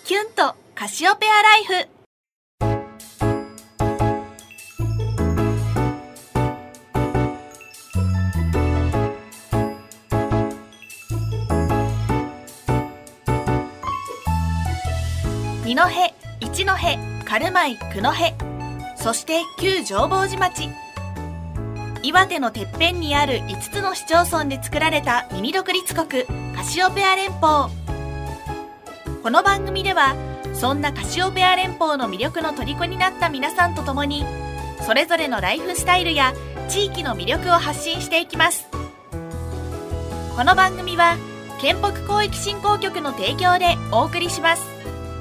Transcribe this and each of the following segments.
キュンとカシオペアライフ。二戸、一戸、軽米、九戸、そして旧浄法寺町。岩手のてっぺんにある5つの市町村で作られたミニ独立国カシオペア連邦。この番組ではそんなカシオペア連邦の魅力の虜になった皆さんと共に、それぞれのライフスタイルや地域の魅力を発信していきます。この番組は県北広域振興局の提供でお送りします。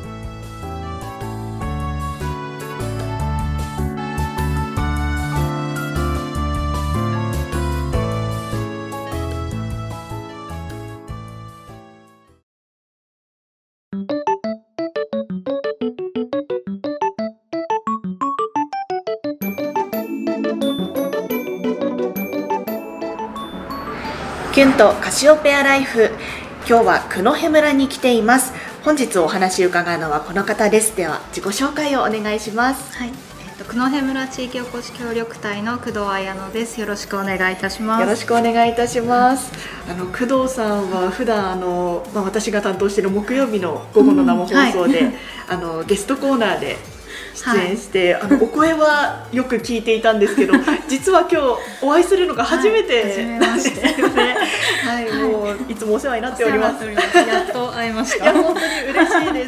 キュンとカシオペアライフ。今日は九戸村に来ています。本日お話を伺うのはこの方です。では自己紹介をお願いします。 はい、九戸村地域おこし協力隊の工藤彩乃です。よろしくお願いいたします。 よろしくお願いいたします。工藤さんは普段私が担当している木曜日の午後の生放送で、ゲストコーナーで出演して、お声はよく聞いていたんですけど実は今日お会いするのが初めてなんですよね。はい、もういつもお世話になっております。 やっと会えました。 いや本当に嬉しいです、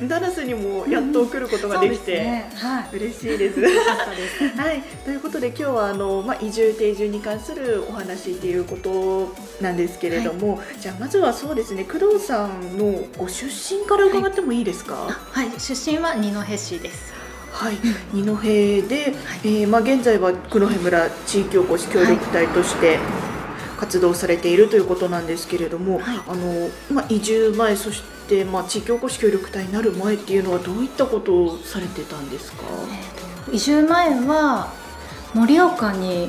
ダラスにもやっと来ることができて、嬉しいです。はい、ということで今日は移住定住に関するお話ということなんですけれども、じゃあまずはそうですね、工藤さんのご出身から伺ってもいいですか？ はい、出身は二戸市です。 はい、二戸で、現在は九戸村地域おこし協力隊として活動されているということなんですけれども、移住前、そして、地域おこし協力隊になる前っていうのはどういったことをされてたんですか？ 移住前は盛岡に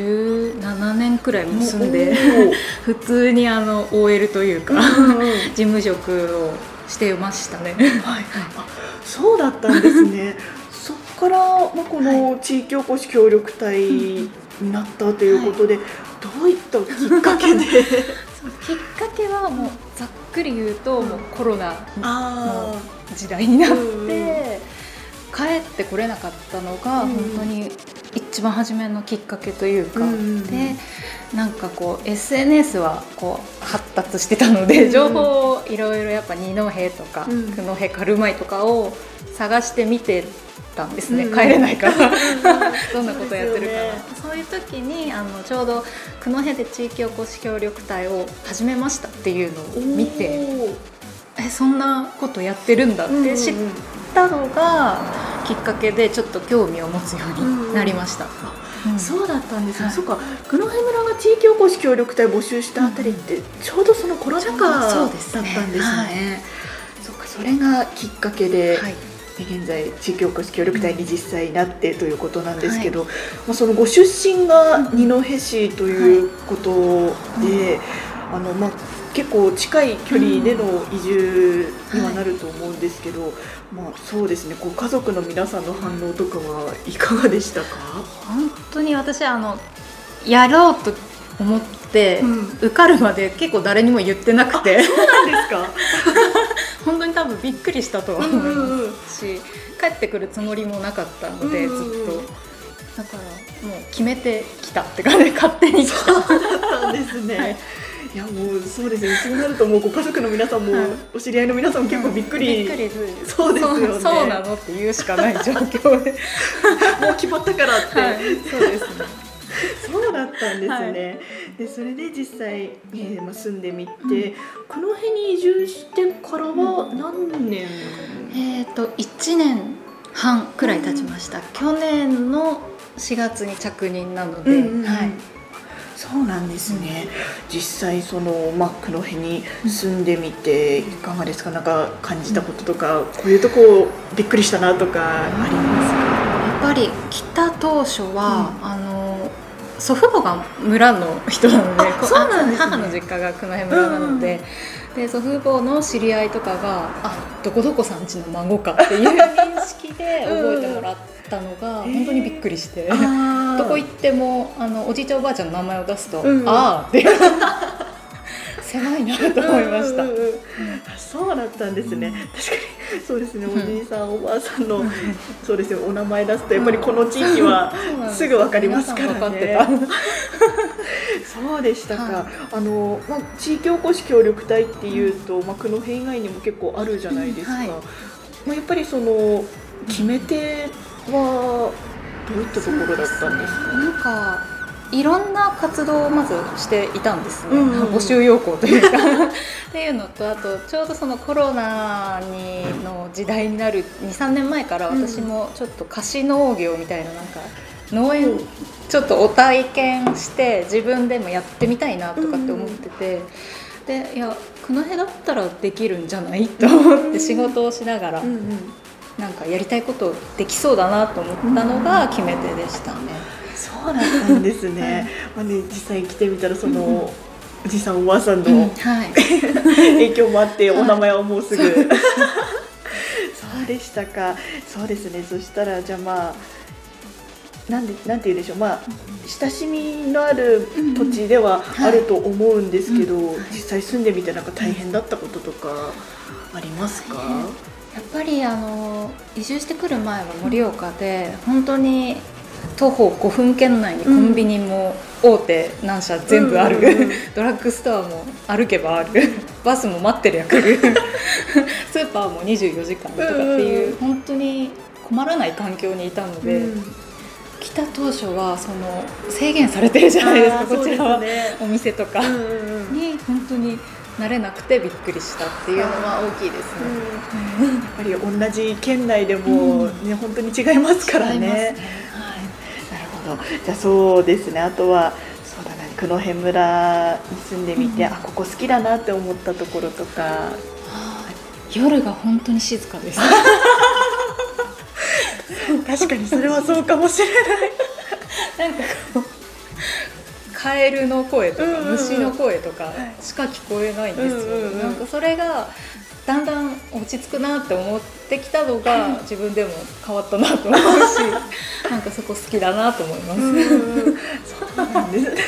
17年くらいも住んで普通にOL というか事務職をしてましたね。はい、 そうだったんですね。そこから、この地域おこし協力隊になったということで、どういったきっかけで？きっかけはもうざっくり言うと、もうコロナの時代になって帰ってこれなかったのが本当に一番初めのきっかけというか、でなんかこう SNS はこう発達してたので、情報をいろいろやっぱ二戸とか九戸軽米とかを探してみてたんですね、帰れないからどんなことやってるかな。そういう時にちょうど九戸で地域おこし協力隊を始めましたっていうのを見て、そんなことやってるんだって知ったのがきっかけで、ちょっと興味を持つようになりました。 そうだったんですね。そうか、九戸村が地域おこし協力隊募集したあたりってちょうどそのコロナ禍だったんですね。そうか、それがきっかけで、現在地域おこし協力隊に実際になってということなんですけど、そのご出身が二戸市ということで、結構近い距離での移住にはなると思うんですけど、そうですね、ご家族の皆さんの反応とかはいかがでしたか？ 本当に私やろうと思って、受かるまで結構誰にも言ってなくて。 そうなんですか？ 本当に多分びっくりしたとは思いますし、帰ってくるつもりもなかったので、ずっとだからもう決めてきたって感じで勝手に来た。 そうだったんですね。いやもうそうですね、そうなるともうご家族の皆さんも、お知り合いの皆さんも結構びっくり、そうですよね。 そうなのって言うしかない状況でもう決まったからって、 そうですね。 そうだったんですね。でそれで実際、住んでみて、九戸に移住してからは何年 ？1年半くらい経ちました。去年の4月に着任なので、 そうなんですね。実際その、九戸に住んでみていかがですか？なんか感じたこととか、こういうとこびっくりしたなとかありますか？ やっぱり来た当初は、 祖父母が村の人なので、 そうなんですね、 母の実家が九戸村なので、で祖父母の知り合いとかがどこどこさんちの孫かっていう認識で覚えてもらったのが本当にびっくりして、どこ行ってもおじいちゃんおばあちゃんの名前を出すと、あーって狭いなと思いました。 そうだったんですね、確かにそうですね、おじいさんおばあさんのそうですよ、お名前出すとやっぱりこの地域はすぐ分かりますからね。そうでしたか。地域おこし協力隊っていうと、九戸以外にも結構あるじゃないですか。やっぱりその決め手はどういったところだったんですか？ なんかいろんな活動をまずしていたんですね、募集要項というかっていうのと、あとちょうどそのコロナの時代になる 2,3 年前から私もちょっと貸し農業みたいな、なんか農園ちょっとお体験して自分でもやってみたいなとかって思ってて、でいや九戸だったらできるんじゃないと思って仕事をしながらなんかやりたいことできそうだなと思ったのが決め手でしたね。 そうだったんですね。実際来てみたらその、おじさんおばあさんの、影響もあってお名前はもうすぐ、そうでしたか。そうですね。そしたらじゃあなんて言うんでしょう、親しみのある土地ではあると思うんですけど、実際住んでみてなんか大変だったこととかありますか？ やっぱり移住してくる前は盛岡で、本当に徒歩5分圏内にコンビニも大手何社全部ある、ドラッグストアも歩けばある、バスも待ってりゃ来るスーパーも24時間とかっていう本当に困らない環境にいたので、来た当初はその制限されてるじゃないですか、こちらは、お店とかに本当に慣れなくてびっくりしたっていうのは大きいですね。 やっぱり同じ県内でも、本当に違いますからね。なるほど。じゃあそうですね、あとはそうだな、九戸村に住んでみて、ここ好きだなって思ったところとか。 夜が本当に静かです確かにそれはそうかもしれないなんかこうカエルの声とか虫の声とかしか聞こえないんですよ。なんかそれがだんだん落ち着くなって思ってきたのが自分でも変わったなと思うしなんかそこ好きだなと思います。 そうなんですね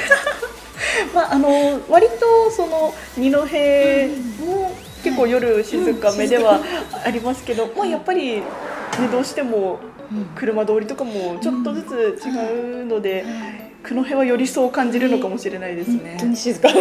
割とその二戸も結構夜静かめではありますけど、やっぱり、どうしても車通りとかもちょっとずつ違うので、九戸はよりそう感じるのかもしれないですね。 本当に静か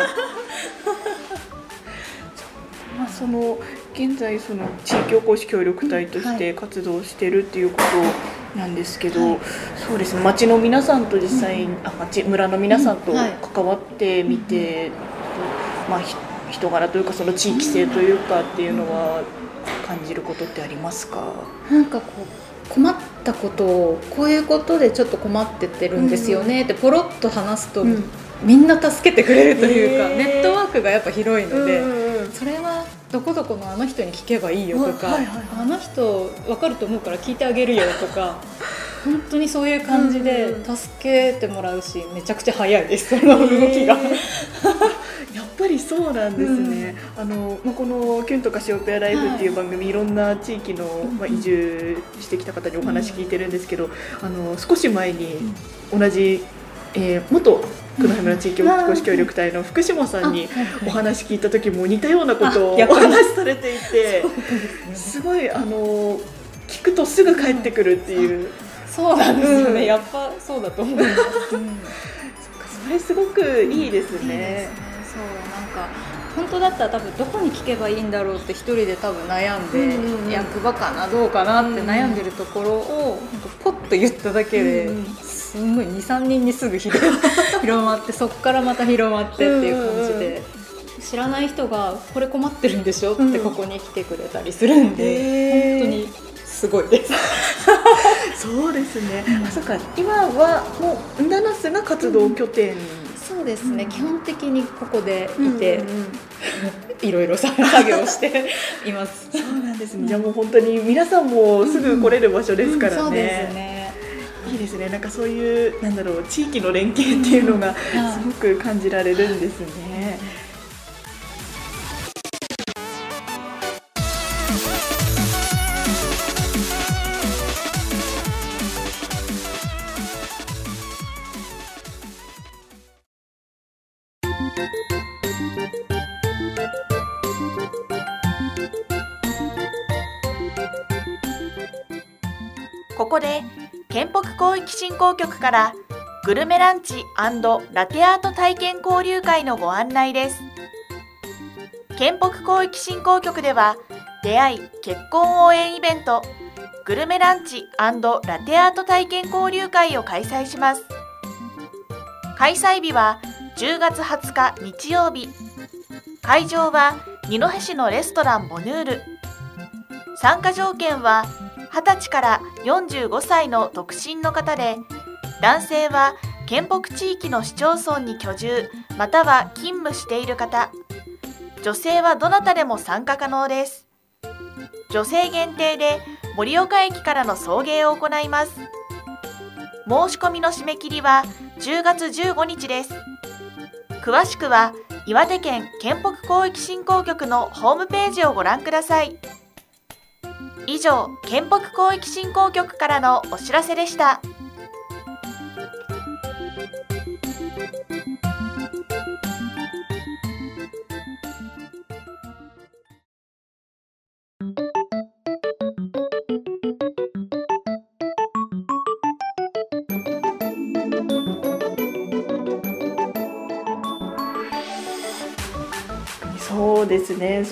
その現在その地域おこし協力隊として活動しているっていうことなんですけど、そうですね、町の皆さんと実際、村の皆さんと関わってみて、人柄というかその地域性というかっていうのは感じることってありますか？ なんかこう困ったことをこういうことでちょっと困ってってるんですよねってポロッと話すと、みんな助けてくれるというか、ネットワークがやっぱ広いので、それはどこどこのあの人に聞けばいいよとか、あの人分かると思うから聞いてあげるよとか本当にそういう感じで助けてもらうし、めちゃくちゃ早いです、その動きがやっぱりそうなんですね。このキュンとカシオペアライフっていう番組、いろんな地域の、移住してきた方にお話聞いてるんですけど、少し前に同じ、元九戸村地域おこし協力隊の福島さんにお話聞いた時も似たようなことをお話しされていて、すごい聞くとすぐ帰ってくるっていう。 そうなんですよね、やっぱそうだと思います、 それすごくいいですね。 そう、なんか本当だったら多分どこに聞けばいいんだろうって一人で多分悩んで、役場かなどうかなって悩んでるところをポッと言っただけですごい 2,3 人にすぐ広まって、そこからまた広まってっていう感じで、知らない人がこれ困ってるんでしょってここに来てくれたりするんで、本当にすごいですそうですね、そうか、今はもうンダナスが活動拠点、 そうですね、基本的にここでいて、いろいろ作業していますそうなんですね、じゃあもう本当に皆さんもすぐ来れる場所ですからね、 そうですね、 いいいですね。なんかそういうなんだろう、地域の連携っていうのがすごく感じられるんですね。 ここで県北広域振興局からグルメランチ&ラテアート体験交流会のご案内です。県北広域振興局では出会い・結婚応援イベントグルメランチ&ラテアート体験交流会を開催します。開催日は10月20日日曜日。会場は二戸市のレストランボヌール。参加条件は20歳から45歳の独身の方で、男性は県北地域の市町村に居住または勤務している方、女性はどなたでも参加可能です。女性限定で盛岡駅からの送迎を行います。申し込みの締め切りは10月15日です。詳しくは岩手県県北広域振興局のホームページをご覧ください。以上、県北広域振興局からのお知らせでした。 そうですね、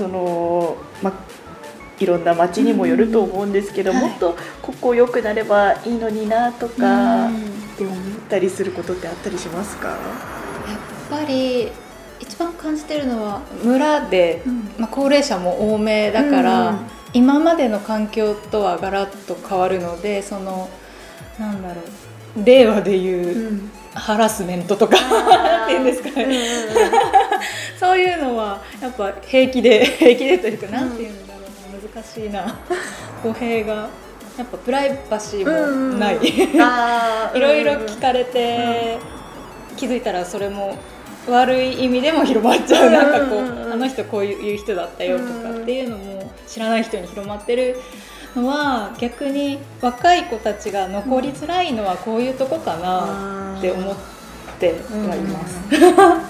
いろんな街にもよると思うんですけど、もっとここ良くなればいいのになとかって思ったりすることってあったりしますか？ やっぱり一番感じてるのは村で、高齢者も多めだから、今までの環境とはガラッと変わるので、なんだろう、令和でいう、ハラスメントとかっていうんですかね、そういうのはやっぱ平気でというか、なんていうんだろうな、難しいな語弊が、やっぱプライバシーもない、いろいろ聞かれて、気づいたらそれも悪い意味でも広まっちゃう、なんかこう、あの人こういう人だったよとかっていうのも知らない人に広まってるのは、逆に若い子たちが残りづらいのはこういうとこかなって思ってはいます。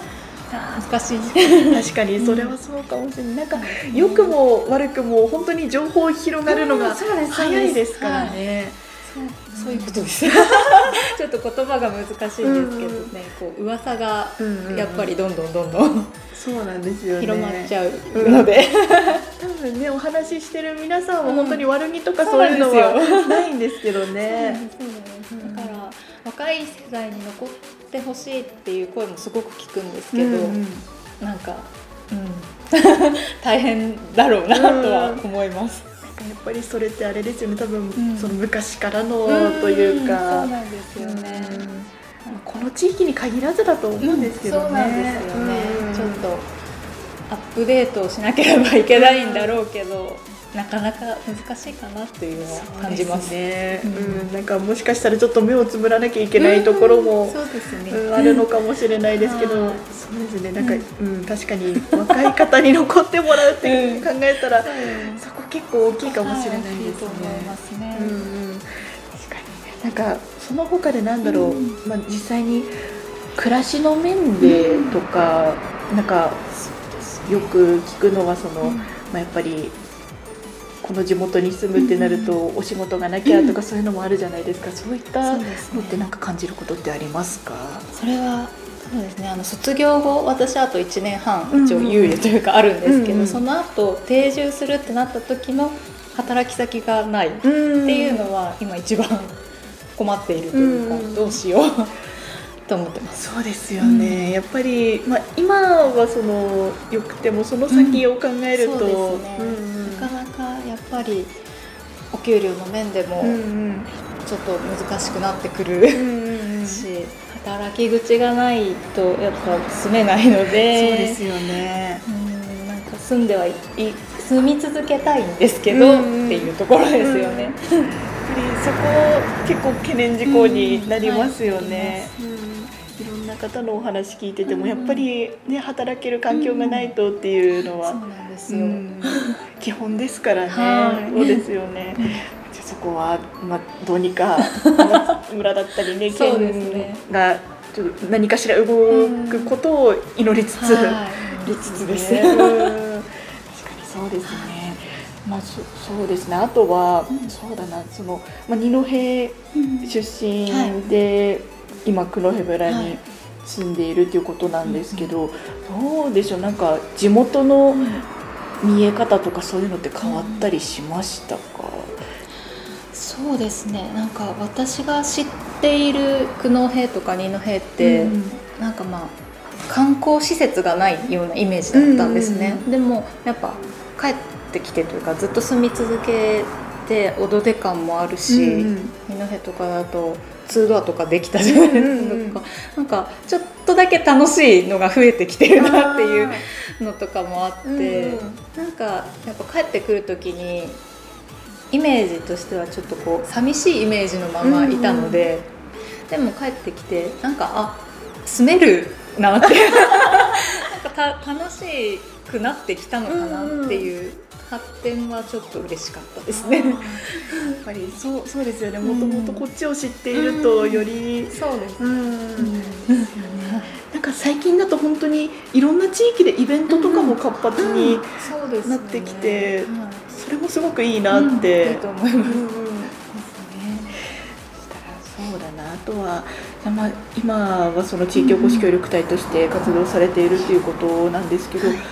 難しい。 確かにそれはそうかもしれない。なんか良くも悪くも本当に情報広がるのが早いですからね。 そういうことです。ちょっと言葉が難しいですけどね、こう噂がやっぱりどんどんそうなんですよね、 広まっちゃうので、 多分ね、お話ししてる皆さんは本当に悪気とかそういうのはないんですけどね。 だから若い世代に残ってほしいっていう声もすごく聞くんですけど、なんか、大変だろうなとは思います。 やっぱりそれってあれですよね、多分、その昔からのというか、 そうなんですよね。 この地域に限らずだと思うんですけどね。 そうなんですよね。ちょっとアップデートをしなければいけないんだろうけど、なかなか難しいかなっていうのを感じますね。 なんかもしかしたらちょっと目をつむらなきゃいけないところもあるのかもしれないですけど、そうですね、なんか、確かに若い方に残ってもらうって考えたら、そこ結構大きいかもしれないですね。確かに。なんかその他でなんだろう、実際に暮らしの面でとか、なんかよく聞くのはやっぱりこの地元に住むってなるとお仕事がなきゃとか、そういうのもあるじゃないですか。そういったのってなんか感じることってありますか？ それはそうですね、卒業後、私あと1年半一応猶予というかあるんですけど、その後定住するってなった時の働き先がないっていうのは今一番困っているというか、どうしようと思ってます。 そうですよね、やっぱり、今はよくてもその先を考えると、 そうですね、なかなかやっぱりお給料の面でもちょっと難しくなってくるし、働き口がないとやっぱ住めないので、 そうですよね、 なんか住み続けたいんですけど、っていうところですよね。 ぱりそこ結構懸念事項になりますよね。いろんな方のお話聞いててもやっぱりね働ける環境がないとっていうのは、 そうなんですよ、 基本ですからね。 はい、 そうですよね。じゃあそこはどうにか村だったりね県がちょっと何かしら動くことを祈りつつ、ですね。確かにそうですね。そうですね。あとは、そうだな、二戸出身で、今九戸村に住んでいるということなんですけど、どうでしょう、なんか地元の見え方とかそういうのって変わったりしましたか？ そうですね、なんか私が知っている九戸とか二戸って、なんか観光施設がないようなイメージだったんですね。でもやっぱ帰ってきてというかずっと住み続けておどで感もあるし、二戸とかだと2ドアとかできたじゃないですか。なんかちょっとだけ楽しいのが増えてきてるなっていうのとかもあって、なんかやっぱ帰ってくる時にイメージとしてはちょっとこう寂しいイメージのままいたので、でも帰ってきてなんか住めるなってなんか楽しくなってきたのかなっていう発展はちょっと嬉しかったですね。やっぱりそうですよね。もともとこっちを知っているとより、 そうです。 なんか最近だと本当にいろんな地域でイベントとかも活発になってきて、それもすごくいいなって。 いいと思います。 そうだな。あとは、今はその地域おこし協力隊として活動されているということなんですけど、そうです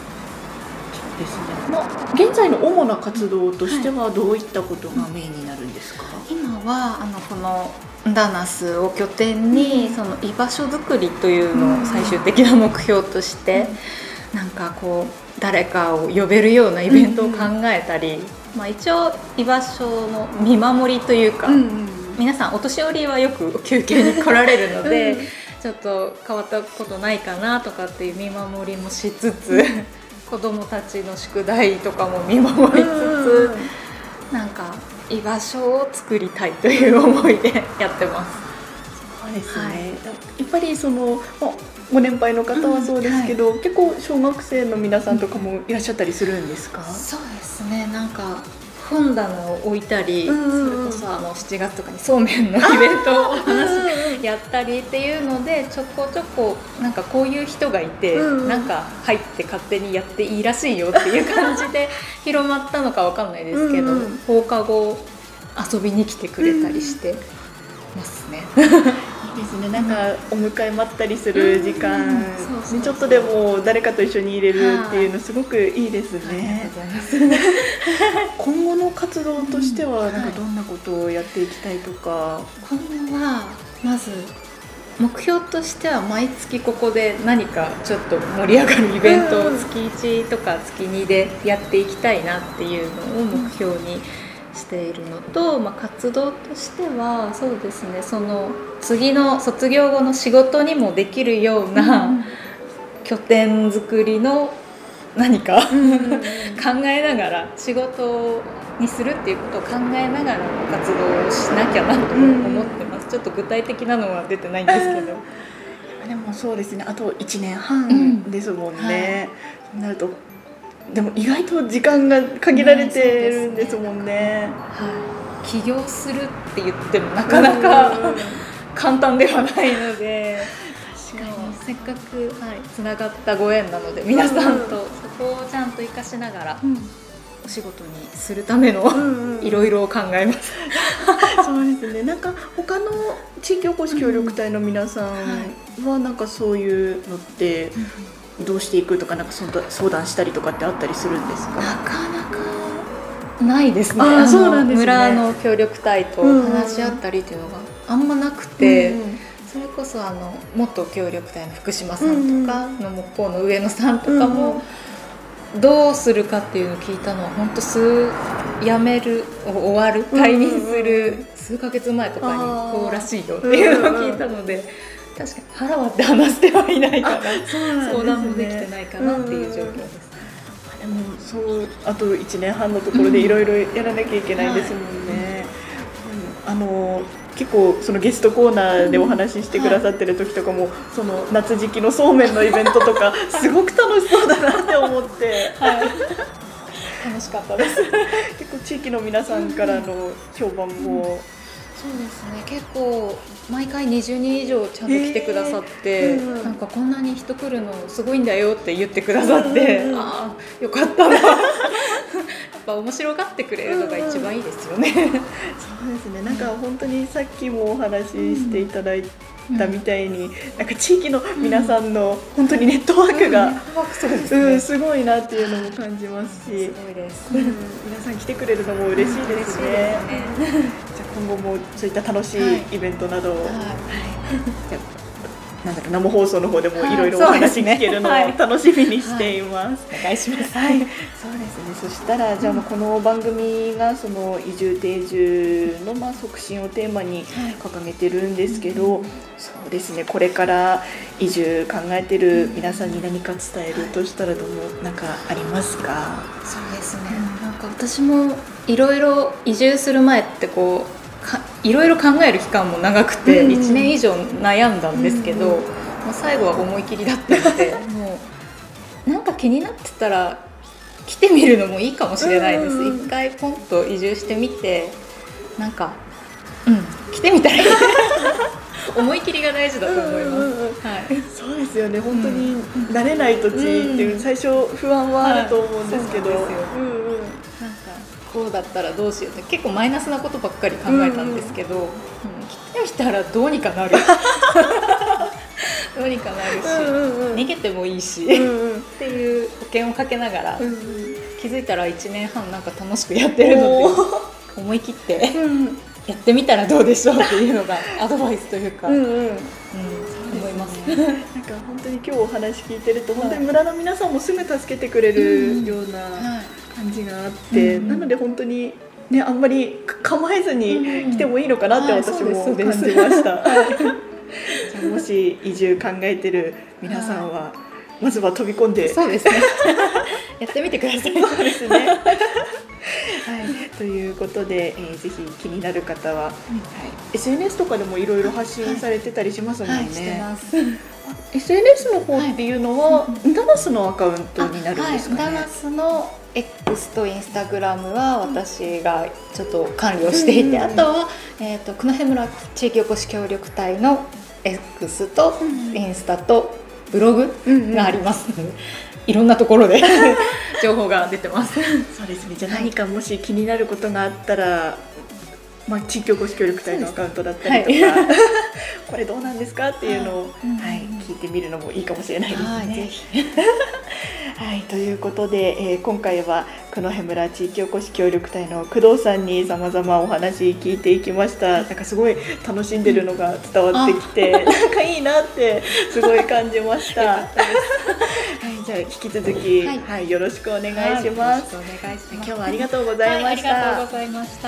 ね。現在の主な活動としてはどういったことがメインになるんですか？ 今はこのダナスを拠点にその居場所づくりというのを最終的な目標として、なんかこう誰かを呼べるようなイベントを考えたり、一応居場所の見守りというか、皆さんお年寄りはよく休憩に来られるのでちょっと変わったことないかなとかっていう見守りもしつつ、子どもたちの宿題とかも見守りつつ、なんか居場所を作りたいという思いでやってます。 そうですね。やっぱりご年配の方はそうですけど、結構小学生の皆さんとかもいらっしゃったりするんですか？ そうですね。なんか本棚を置いたり、それこそ7月とかにそうめんのイベントをやったりっていうので、ちょこちょこなんかこういう人がいて、なんか入って勝手にやっていいらしいよっていう感じで広まったのかわかんないですけど、放課後遊びに来てくれたりしてますね。 いいですね。なんかお迎え待ったりする時間にちょっとでも誰かと一緒に入れるっていうのすごくいいですね。今後の活動としてはなんかどんなことをやっていきたいとか？ 今後はまず目標としては毎月ここで何かちょっと盛り上がるイベントを月1とか月2でやっていきたいなっていうのを目標にしているのと、活動としてはそうですね、その次の卒業後の仕事にもできるような拠点作りの何か考えながら仕事にするっていうことを考えながら活動をしなきゃなと思ってます。ちょっと具体的なのは出てないんですけど、 でもそうですね、あと1年半ですもんね。そうなるとでも意外と時間が限られてるんですもんね。 起業するって言ってもなかなか簡単ではないので、確かにせっかくつながったご縁なので皆さんとそこをちゃんと生かしながらお仕事にするためのいろいろ考えます。 そうですね。なんか他の地域おこし協力隊の皆さんはなんかそういうのってどうしていくとか、なんか相談したりとかってあったりするんですか？ なかなかないですね。 そうなんですね。 村の協力隊と話し合ったりっていうのがあんまなくて、それこそ元協力隊の福島さんとかの向こうの上野さんとかもどうするかっていうのを聞いたのは本当辞める終わる退任する数ヶ月前とかにこうらしいよっていうのを聞いたので、確かに腹割って話してはいないから相談もできてないかなっていう状況です。 でもあと1年半のところでいろいろやらなきゃいけないですもんね。 結構そのゲストコーナーでお話ししてくださってる時とかも、その夏時期のそうめんのイベントとかすごく楽しそうだなって思って、 楽しかったです結構地域の皆さんからの評判も、 そうですね、結構毎回20人以上ちゃんと来てくださって、なんかこんなに人来るのすごいんだよって言ってくださって、ああよかったなやっぱ面白がってくれるのが一番いいですよね、 そうですね、なんか本当にさっきもお話ししていただいたみたいに、なんか地域の皆さんの本当にネットワークが、すごいなっていうのも感じますし、 すごいです、 皆さん来てくれるのも嬉しいですね。じゃあ今後もそういった楽しいイベントなどを、なんだか生放送の方でもいろいろお話聞けるのを楽しみにしています。 お願いします。 はい、そうですね。そしたらじゃあもうこの番組がその移住定住の促進をテーマに掲げてるんですけど、そうですね。これから移住考えてる皆さんに何か伝えるとしたらなんかありますか？ そうですね。なんか私もいろいろ移住する前ってこういろいろ考える期間も長くて1年以上悩んだんですけど、もう最後は思い切りだったのでもうなんか気になってたら来てみるのもいいかもしれないです。一回ポンと移住してみてなんか来てみたらいい思い切りが大事だと思います。 そうですよね。本当に慣れない土地っていう最初不安はあると思うんですけど、 こうだったらどうしようって結構マイナスなことばっかり考えたんですけど、来てみたらどうにかなるどうにかなるし、逃げてもいいし、っていう保険をかけながら、気づいたら1年半なんか楽しくやってるので思い切ってやってみたらどうでしょうっていうのがアドバイスというか、思いますね。 なんか本当に今日お話聞いてると、本当に村の皆さんもすぐ助けてくれるような感じがあって、なので本当にね、あんまり構えずに来てもいいのかなって私も感じました。じゃあもし移住考えてる皆さんは、まずは飛び込んで、 そうですねやってみてください。 そうですねはい、ということで、ぜひ気になる方は、SNS とかでもいろいろ発信されてたりしますもんね。 してます。 SNS の方っていうのは、ダナスのアカウントになるんですかね。 ダナスの X と Instagram は私がちょっと管理をしていて、あとは、九戸村地域おこし協力隊の X とインスタとブログがありますので、いろんなところで情報が出てます。 そうですね。じゃあ何かもし気になることがあったら、地域おこし協力隊のアカウントだったりとか、これどうなんですかっていうのを、聞いてみるのもいいかもしれないですね。ぜひはい、ということで、今回は九戸村地域おこし協力隊の工藤さんに様々お話聞いていきました。なんかすごい楽しんでるのが伝わってきて、なんかいいなってすごい感じました。はい、じゃあ引き続き、よろしくお願いします。今日はありがとうございました。 ありがとうございました。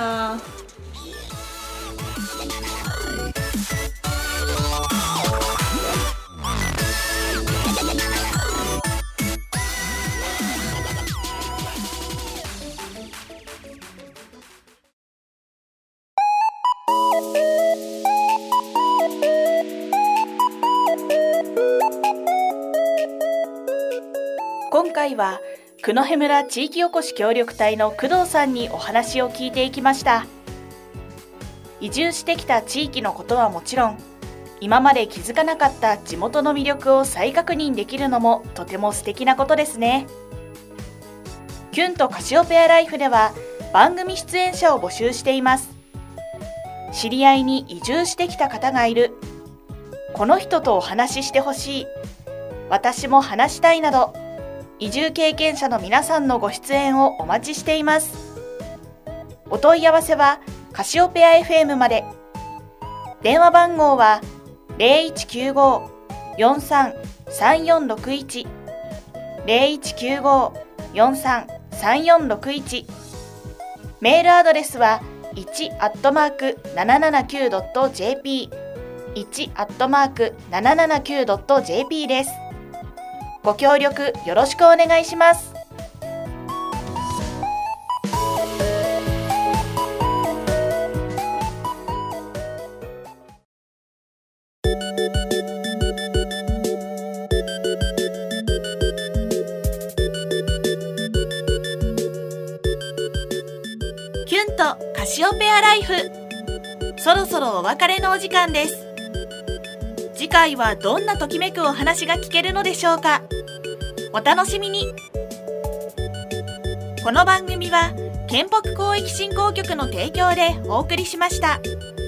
今回は九戸村地域おこし協力隊の工藤さんにお話を聞いていきました。移住してきた地域のことはもちろん、今まで気づかなかった地元の魅力を再確認できるのもとても素敵なことですね。キュンとカシオペアライフでは番組出演者を募集しています。知り合いに移住してきた方がいる、この人とお話ししてほしい、私も話したいなど、移住経験者の皆さんのご出演をお待ちしています。お問い合わせはカシオペア FM まで。電話番号は 0195-433461 0195-433461。メールアドレスは1@779.jp 1@779.jp です。ご協力よろしくお願いします。 キュンとカシオペアライフ。そろそろお別れのお時間です。次回はどんなときめくお話が聞けるのでしょうか。お楽しみに。この番組は県北広域振興局の提供でお送りしました。